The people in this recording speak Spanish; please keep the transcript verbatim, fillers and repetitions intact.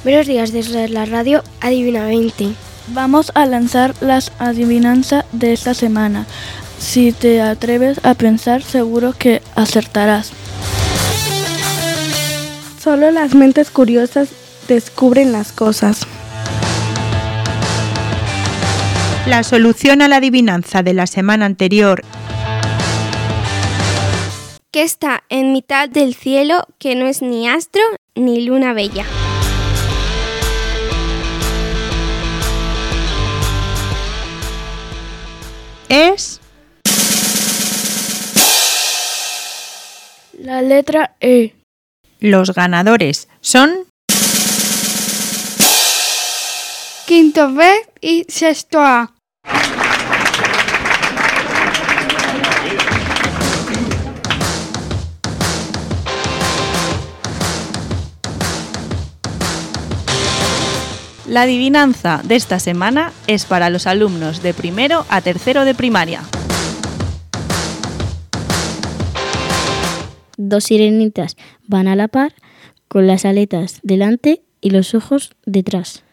Buenos días desde la radio Adivina veinte. Vamos a lanzar las adivinanzas de esta semana. Si te atreves a pensar, seguro que acertarás. Solo las mentes curiosas descubren las cosas. La solución a la adivinanza de la semana anterior. ¿Qué está en mitad del cielo que no es ni astro ni luna bella? Es la letra E. Los ganadores son quinto B y sexto A. La adivinanza de esta semana es para los alumnos de primero a tercero de primaria. Dos sirenitas van a la par con las aletas delante y los ojos detrás.